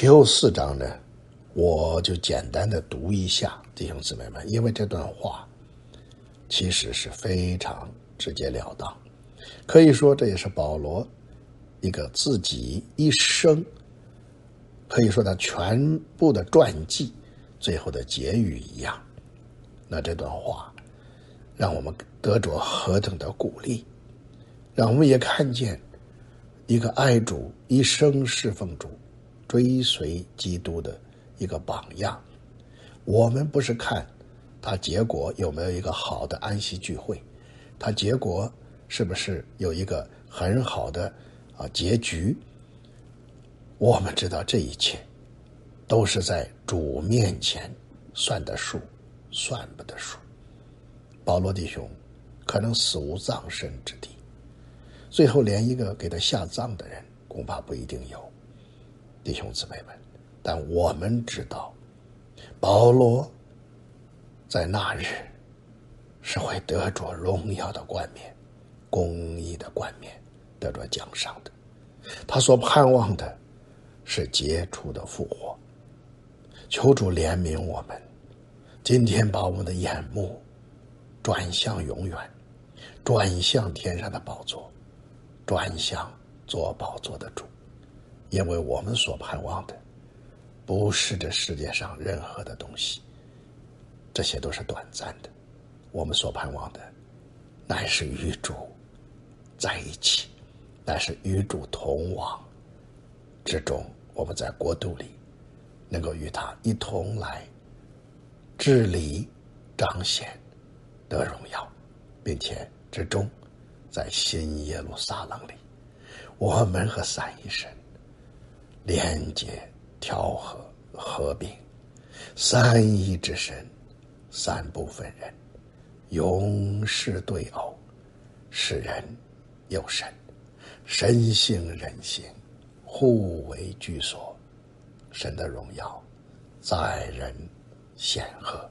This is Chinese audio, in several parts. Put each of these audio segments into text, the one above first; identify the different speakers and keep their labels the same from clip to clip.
Speaker 1: 提后4章呢，我就简单的读一下，弟兄姊妹们，因为这段话其实是非常直截了当，可以说这也是保罗一个自己一生，可以说他全部的传记最后的结语一样。那这段话让我们得着何等的鼓励，让我们也看见一个爱主一生侍奉主追随基督的一个榜样。我们不是看他结果有没有一个好的安息聚会，他结果是不是有一个很好的结局，我们知道这一切都是在主面前算的数，算不得数。保罗弟兄可能死无葬身之地，最后连一个给他下葬的人恐怕不一定有，弟兄姊妹们。但我们知道保罗在那日是会得着荣耀的冠冕，公义的冠冕，得着奖赏的。他所盼望的是杰出的复活。求主怜悯我们，今天把我们的眼目转向永远，转向天上的宝座，转向坐宝座的主。因为我们所盼望的不是这世界上任何的东西，这些都是短暂的。我们所盼望的乃是与主在一起，乃是与主同往之中，我们在国度里能够与他一同来治理彰显得荣耀，并且之中在新耶路撒冷里，我们和三一神连接调和合并，三一之神，三部分人永世对偶，是人有神，神性人性互为居所，神的荣耀在人显赫。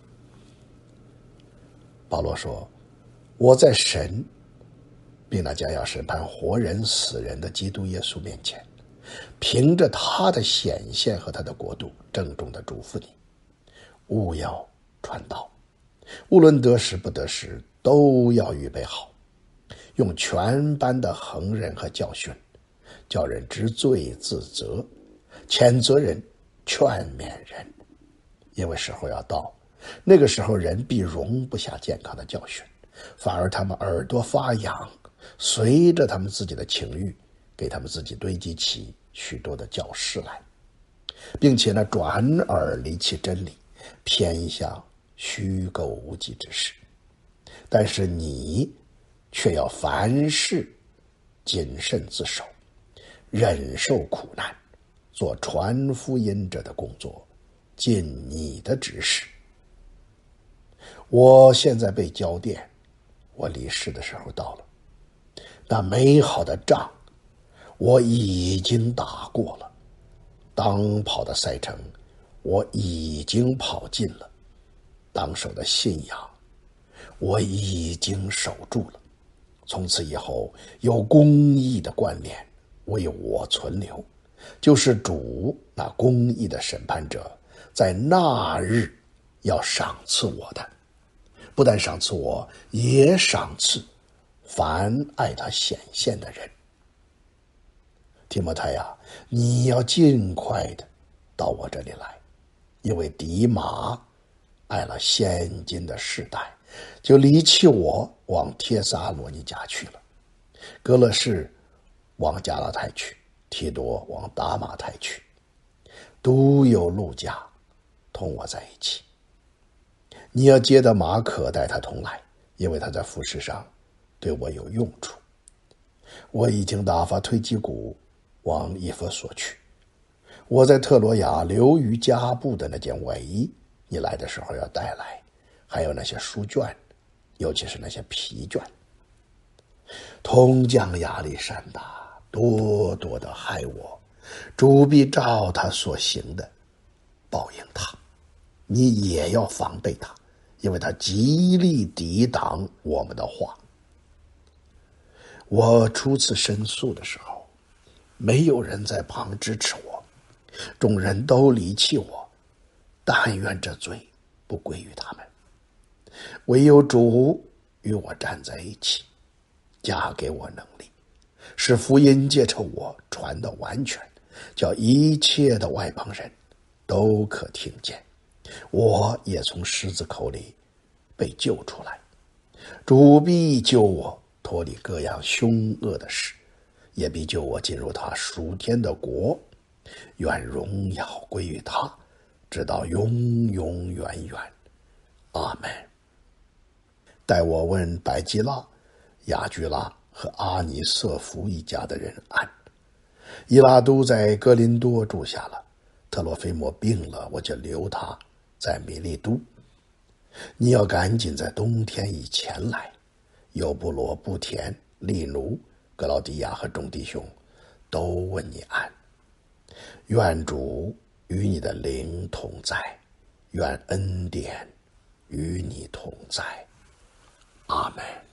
Speaker 1: 保罗说，我在神并那将要审判活人死人的基督耶稣面前，凭着他的显现和他的国度，郑重的嘱咐你，务要传道，无论得时不得时，都要预备好，用全般的恒忍和教训，叫人知罪自责，谴责人，劝勉人。因为时候要到，那个时候人必容不下健康的教训，反而他们耳朵发痒，随着他们自己的情欲，给他们自己堆积起许多的教师来，并且呢，转而离弃真理，偏向虚构无稽之事。但是你却要凡事谨慎自守，忍受苦难，做传福音者的工作，尽你的职事。我现在被交电，我离世的时候到了，那美好的仗我已经打过了，当跑的赛程我已经跑尽了，当守的信仰我已经守住了。从此以后，有公义的冠冕为我存留，就是主那公义的审判者在那日要赏赐我的，不但赏赐我，也赏赐凡爱他显现的人。提摩太啊，你要尽快的到我这里来，因为迪马爱了现今的世代，就离弃我，往帖撒罗尼迦去了。哥勒士往加拉太去，提多往达马太去，独有路加同我在一起。你要接的马可带他同来，因为他在服事上对我有用处。我已经打发推基古往以弗所去，我在特罗亚留于加布的那件外衣，你来的时候要带来，还有那些书卷，尤其是那些皮卷。同将亚历山大多多的害我，主必照他所行的报应他。你也要防备他，因为他极力抵挡我们的话。我初次申诉的时候，没有人在旁支持我， 众人都离弃我，但愿这罪不归于他们。唯有主与我站在一起，加给我能力，使福音借着我传得完全，叫一切的外邦人都可听见。我也从狮子口里被救出来。主必救我脱离各样凶恶的事，也必救我进入他属天的国。愿荣耀归于他，直到永永远远。阿们。待我问百基拉、雅居拉和阿尼瑟福一家的人安。伊拉都在哥林多住下了，特罗菲摩病了，我就留他在米利都。你要赶紧在冬天以前来。尤布罗、布田、利奴、格劳迪亚和众弟兄都问你安。愿主与你的灵同在，愿恩典与你同在。阿们。